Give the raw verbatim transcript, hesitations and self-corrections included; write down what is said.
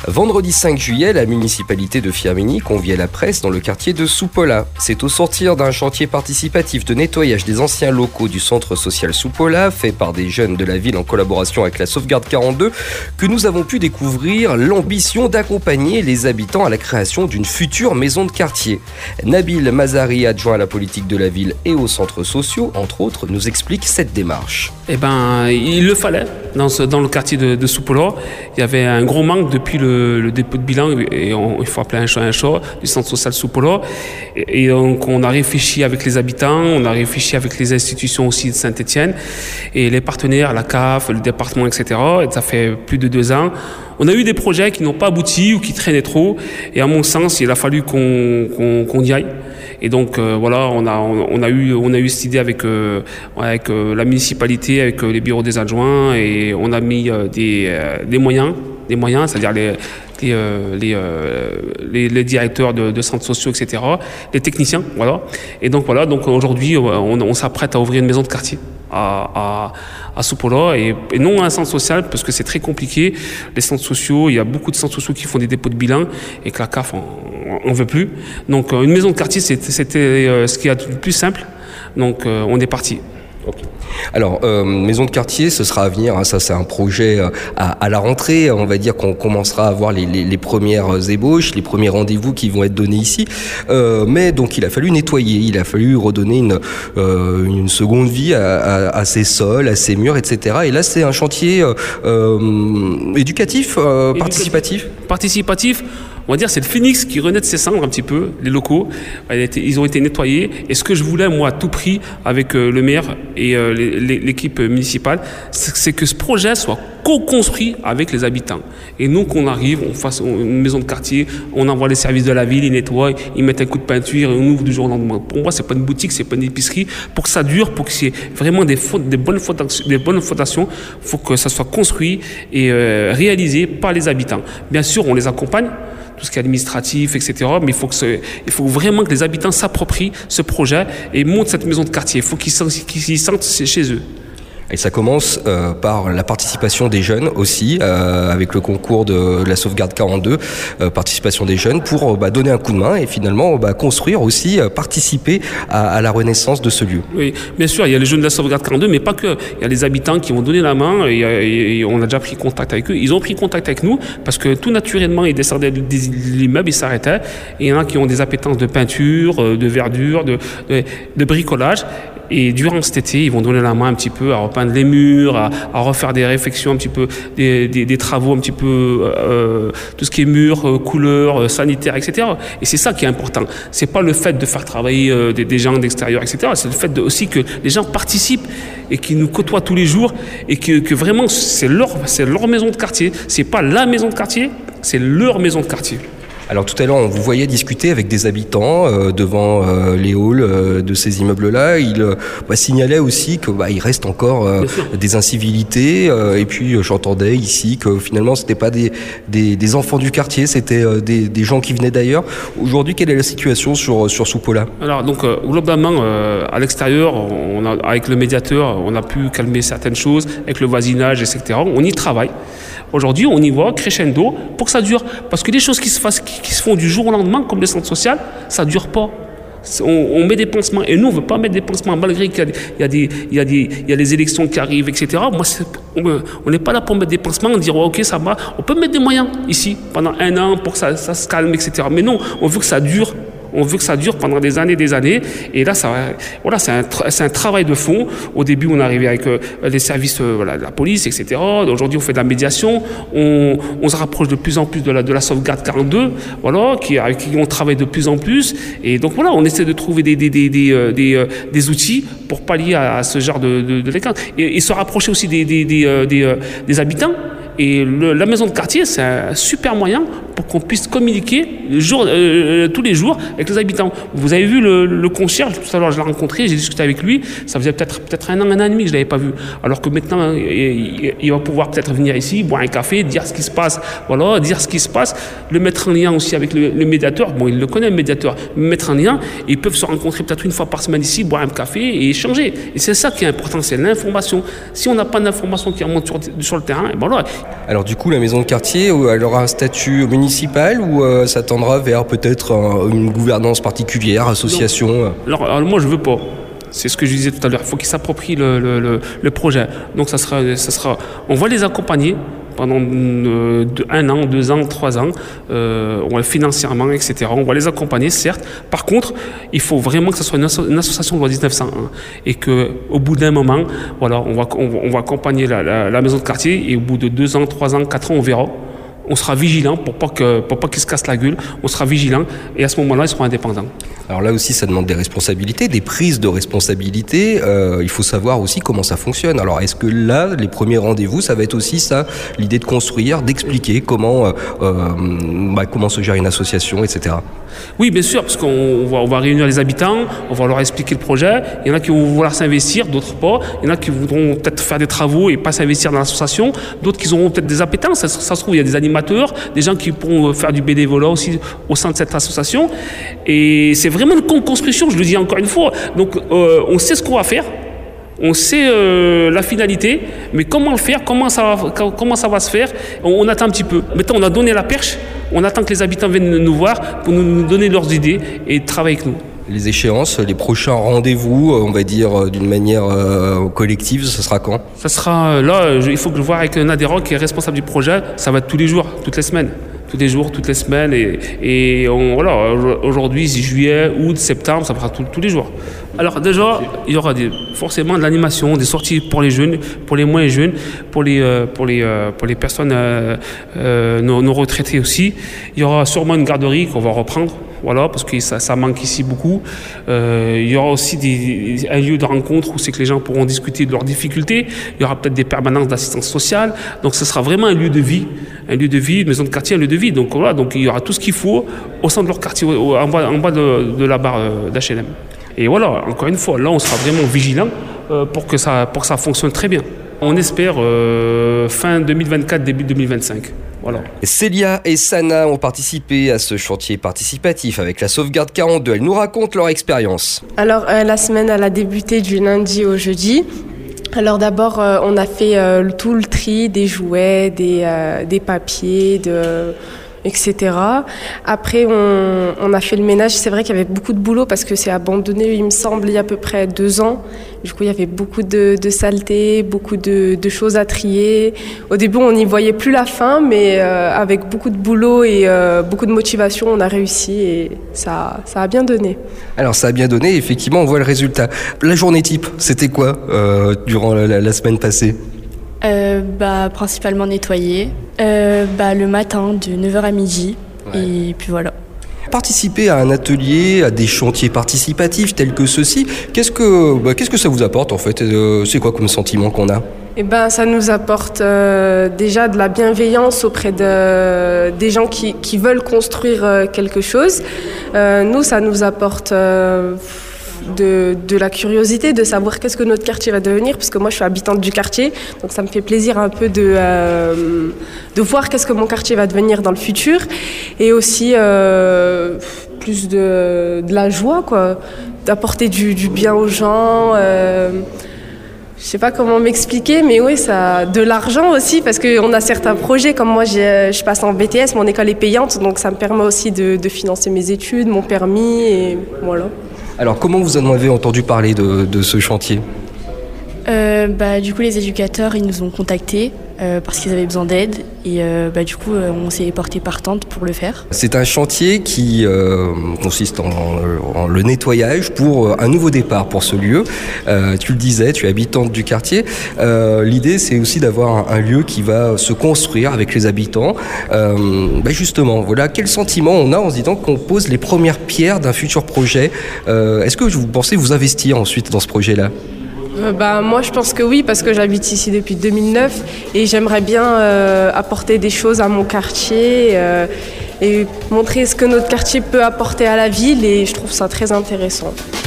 Vendredi cinq juillet, la municipalité de Firminy conviait la presse dans le quartier de Soupola. C'est au sortir d'un chantier participatif de nettoyage des anciens locaux du centre social Soupola, fait par des jeunes de la ville en collaboration avec la Sauvegarde quarante-deux, que nous avons pu découvrir l'ambition d'accompagner les habitants à la création d'une future maison de quartier. Nabil Mazari, adjoint à la politique de la ville et aux centres sociaux, entre autres, nous explique cette démarche. Eh ben, il le fallait. Dans, ce, dans le quartier de, de Soupola, il y avait un gros manque depuis le, le dépôt de bilan, et on, il faut appeler un chat un chat, du centre social Soupola. Et, et donc, on a réfléchi avec les habitants, on a réfléchi avec les institutions aussi de Saint-Étienne, et les partenaires, la C A F, le département, et cetera. Et ça fait plus de deux ans. On a eu des projets qui n'ont pas abouti ou qui traînaient trop. Et à mon sens, il a fallu qu'on, qu'on, qu'on y aille. Et donc euh, voilà, on a on, on a eu on a eu cette idée avec euh, avec euh, la municipalité, avec euh, les bureaux des adjoints, et on a mis euh, des euh, des moyens, des moyens, c'est-à-dire les les euh, les, euh, les les directeurs de, de centres sociaux, et cetera, les techniciens, voilà. Et donc voilà, donc aujourd'hui, on, on s'apprête à ouvrir une maison de quartier à à à Soupola, et, et non un centre social, parce que c'est très compliqué. Les centres sociaux, il y a beaucoup de centres sociaux qui font des dépôts de bilan et que la C A F on ne veut plus. Donc une maison de quartier, c'était, c'était euh, ce qu'il y a de plus simple. Donc euh, on est parti. Okay. Alors, euh, maison de quartier, ce sera à venir, hein, ça c'est un projet euh, à, à la rentrée, on va dire qu'on commencera à voir les, les, les premières ébauches, les premiers rendez-vous qui vont être donnés ici, euh, mais donc il a fallu nettoyer, il a fallu redonner une, euh, une seconde vie à, à, à ces sols, à ces murs, et cetera. Et là c'est un chantier euh, euh, éducatif, euh, éducatif, participatif Participatif. On va dire c'est le phénix qui renaît de ses cendres un petit peu, les locaux. Ils ont été nettoyés. Et ce que je voulais, moi, à tout prix, avec le maire et l'équipe municipale, c'est que ce projet soit co-construit avec les habitants. Et nous, qu'on arrive, on fasse une maison de quartier, on envoie les services de la ville, ils nettoient, ils mettent un coup de peinture et on ouvre du jour au lendemain. Pour moi, c'est pas une boutique, c'est pas une épicerie. Pour que ça dure, pour que c'est vraiment des, fautes, des bonnes fondations, des bonnes fondations, faut que ça soit construit et euh, réalisé par les habitants. Bien sûr, on les accompagne, tout ce qui est administratif, et cetera. Mais il faut, que ce, il faut vraiment que les habitants s'approprient ce projet et montent cette maison de quartier. Il faut qu'ils s'y sentent chez eux. Et ça commence euh, par la participation des jeunes aussi, euh, avec le concours de, de la Sauvegarde quarante-deux, euh, participation des jeunes pour euh, bah, donner un coup de main et finalement bah, construire aussi, euh, participer à, à la renaissance de ce lieu. Oui, bien sûr, il y a les jeunes de la Sauvegarde quarante-deux, mais pas que. Il y a les habitants qui vont donner la main et, et, et on a déjà pris contact avec eux. Ils ont pris contact avec nous parce que tout naturellement, ils descendaient de l'immeuble, ils s'arrêtaient. Et il y en a qui ont des appétences de peinture, de verdure, de, de, de bricolage. Et durant cet été, ils vont donner la main un petit peu à repeindre les murs, à, à refaire des réflexions un petit peu, des, des, des travaux un petit peu, euh, tout ce qui est murs, euh, couleurs, euh, sanitaires, et cetera. Et c'est ça qui est important. C'est pas le fait de faire travailler euh, des, des gens d'extérieur, et cetera. C'est le fait de, aussi que les gens participent et qu'ils nous côtoient tous les jours et que, que vraiment c'est leur, c'est leur maison de quartier. C'est pas la maison de quartier, c'est leur maison de quartier. Alors tout à l'heure, on vous voyait discuter avec des habitants euh, devant euh, les halls euh, de ces immeubles-là. Ils euh, bah, signalaient aussi que bah, il reste encore euh, des incivilités. Euh, et puis euh, j'entendais ici que finalement c'était pas des, des, des enfants du quartier, c'était euh, des, des gens qui venaient d'ailleurs. Aujourd'hui, quelle est la situation sur sur Soupola ? Alors donc euh, globalement euh, à l'extérieur, on a, avec le médiateur, on a pu calmer certaines choses avec le voisinage, et cetera. On y travaille. Aujourd'hui, on y va crescendo pour que ça dure. Parce que les choses qui se, fassent, qui, qui se font du jour au lendemain, comme les centres sociaux, ça ne dure pas. On, on met des pansements. Et nous, on ne veut pas mettre des pansements, malgré qu'il y a, il y a, des, il y a, des, il y a les élections qui arrivent, et cetera. Moi, on n'est pas là pour mettre des pansements, on dire oh, ok, ça va. On peut mettre des moyens ici, pendant un an, pour que ça, ça se calme, et cetera. Mais non, on veut que ça dure. On veut que ça dure pendant des années et des années. Et là, ça, voilà, c'est, un, c'est un travail de fond. Au début, on est arrivé avec euh, les services euh, voilà, de la police, et cetera. Aujourd'hui, on fait de la médiation. On, on se rapproche de plus en plus de la, de la Sauvegarde quarante-deux, voilà, qui, avec qui on travaille de plus en plus. Et donc, voilà, on essaie de trouver des, des, des, des, euh, des, euh, des outils pour pallier à, à ce genre de, de, de délinquance. Et, et se rapprocher aussi des, des, des, euh, des, euh, des habitants. Et le, la maison de quartier, c'est un super moyen pour qu'on puisse communiquer le jour, euh, tous les jours avec les habitants. Vous avez vu le, le concierge, tout à l'heure je l'ai rencontré, j'ai discuté avec lui, ça faisait peut-être peut-être un an, un an et demi que je ne l'avais pas vu. Alors que maintenant, il, il va pouvoir peut-être venir ici, boire un café, dire ce qui se passe, voilà, dire ce qui se passe, le mettre en lien aussi avec le, le médiateur. Bon, il le connaît, le médiateur, le mettre en lien, et ils peuvent se rencontrer peut-être une fois par semaine ici, boire un café et échanger. Et c'est ça qui est important, c'est l'information. Si on n'a pas d'information qui remonte sur, sur le terrain, et ben voilà. Alors du coup, la maison de quartier, elle aura un statut municipal ou euh, ça tendra vers peut-être un, une gouvernance particulière, association? alors, alors moi, je veux pas. C'est ce que je disais tout à l'heure. Il faut qu'ils s'approprient le, le, le, le projet. Donc ça sera, ça sera, on va les accompagner pendant euh, de, un an, deux ans, trois ans, euh, on va financièrement, et cetera. On va les accompagner, certes. Par contre, il faut vraiment que ce soit une, asso- une association de loi dix-neuf cent un et qu'au bout d'un moment, voilà, on va, on va, on va accompagner la, la, la maison de quartier et au bout de deux ans, trois ans, quatre ans, on verra. On sera vigilant pour pas que pour pas qu'ils se cassent la gueule. On sera vigilant et à ce moment-là, ils seront indépendants. Alors là aussi, ça demande des responsabilités, des prises de responsabilités. Euh, il faut savoir aussi comment ça fonctionne. Alors est-ce que là, les premiers rendez-vous, ça va être aussi ça, l'idée de construire, d'expliquer comment euh, euh, bah, comment se gère une association, et cetera. Oui, bien sûr, parce qu'on va, on va réunir les habitants, on va leur expliquer le projet. Il y en a qui vont vouloir s'investir, d'autres pas. Il y en a qui voudront peut-être faire des travaux et pas s'investir dans l'association. D'autres qui auront peut-être des appétences. Ça, ça se trouve, il y a des animateurs, des gens qui pourront faire du bénévolat aussi au sein de cette association. Et c'est vraiment une construction, je le dis encore une fois. Donc, euh, on sait ce qu'on va faire. On sait euh, la finalité, mais comment le faire, comment ça va, comment ça va se faire, on, on attend un petit peu. Maintenant, on a donné la perche, on attend que les habitants viennent nous voir pour nous, nous donner leurs idées et travailler avec nous. Les échéances, les prochains rendez-vous, on va dire d'une manière euh, collective, ce sera quand? Ça sera, là, je, il faut que je vois avec Nadera qui est responsable du projet, ça va être tous les jours, toutes les semaines. Tous les jours, toutes les semaines, et, et on, voilà, aujourd'hui, juillet, août, septembre, ça sera tout, tous les jours. Alors déjà, il y aura des, forcément de l'animation, des sorties pour les jeunes, pour les moins jeunes, pour les, euh, pour les, euh, pour les personnes euh, euh, non, non retraitées aussi. Il y aura sûrement une garderie qu'on va reprendre. Voilà, parce que ça, ça manque ici beaucoup. Euh, il y aura aussi des, un lieu de rencontre où c'est que les gens pourront discuter de leurs difficultés. Il y aura peut-être des permanences d'assistance sociale. Donc ce sera vraiment un lieu de vie, un lieu de vie, une maison de quartier, un lieu de vie. Donc voilà, donc il y aura tout ce qu'il faut au sein de leur quartier, en bas, en bas de, de la barre d'H L M. Et voilà, encore une fois, là on sera vraiment vigilant euh, pour que ça, pour que ça fonctionne très bien. On espère euh, fin deux mille vingt-quatre, début deux mille vingt-cinq. Voilà. Célia et Sana ont participé à ce chantier participatif avec la sauvegarde quarante-deux. Elles nous racontent leur expérience. Alors, euh, la semaine, elle a débuté du lundi au jeudi. Alors d'abord, euh, on a fait euh, tout le tri des jouets, des, euh, des papiers, de... et cetera. Après, on, on a fait le ménage. C'est vrai qu'il y avait beaucoup de boulot parce que c'est abandonné, il me semble, il y a à peu près deux ans. Du coup, il y avait beaucoup de, de saleté, beaucoup de, de choses à trier. Au début, on n'y voyait plus la fin, mais euh, avec beaucoup de boulot et euh, beaucoup de motivation, on a réussi et ça, ça a bien donné. Alors, ça a bien donné. Effectivement, on voit le résultat. La journée type, c'était quoi euh, durant la, la semaine passée ? Euh, bah, principalement nettoyer, euh, bah, le matin de neuf heures à midi, ouais. Et puis voilà. Participer à un atelier, à des chantiers participatifs tels que ceux-ci, qu'est-ce que, bah, qu'est-ce que ça vous apporte en fait ? euh, C'est quoi comme sentiment qu'on a ? Eh ben, ça nous apporte euh, déjà de la bienveillance auprès de, des gens qui, qui veulent construire euh, quelque chose. Euh, nous, ça nous apporte... Euh, De, de la curiosité, de savoir qu'est-ce que notre quartier va devenir, parce que moi je suis habitante du quartier, donc ça me fait plaisir un peu de, euh, de voir qu'est-ce que mon quartier va devenir dans le futur, et aussi euh, plus de, de la joie, quoi, d'apporter du, du bien aux gens. Euh, je sais pas comment m'expliquer, mais oui, ça, de l'argent aussi, parce qu'on a certains projets, comme moi j'ai, je passe en B T S, mon école est payante, donc ça me permet aussi de, de financer mes études, mon permis, et voilà. Alors, comment vous en avez entendu parler de, de ce chantier ? euh, bah, Du coup, les éducateurs, ils nous ont contactés euh, parce qu'ils avaient besoin d'aide. Et euh, bah, du coup, euh, on s'est porté partante pour le faire. C'est un chantier qui euh, consiste en, en le nettoyage pour un nouveau départ pour ce lieu. Euh, tu le disais, tu es habitante du quartier. Euh, l'idée, c'est aussi d'avoir un, un lieu qui va se construire avec les habitants. Euh, bah justement, voilà, quel sentiment on a en se disant qu'on pose les premières pierres d'un futur projet. Euh, est-ce que vous pensez vous investir ensuite dans ce projet-là ? Euh, bah, moi je pense que oui, parce que j'habite ici depuis deux mille neuf et j'aimerais bien euh, apporter des choses à mon quartier euh, et montrer ce que notre quartier peut apporter à la ville et je trouve ça très intéressant.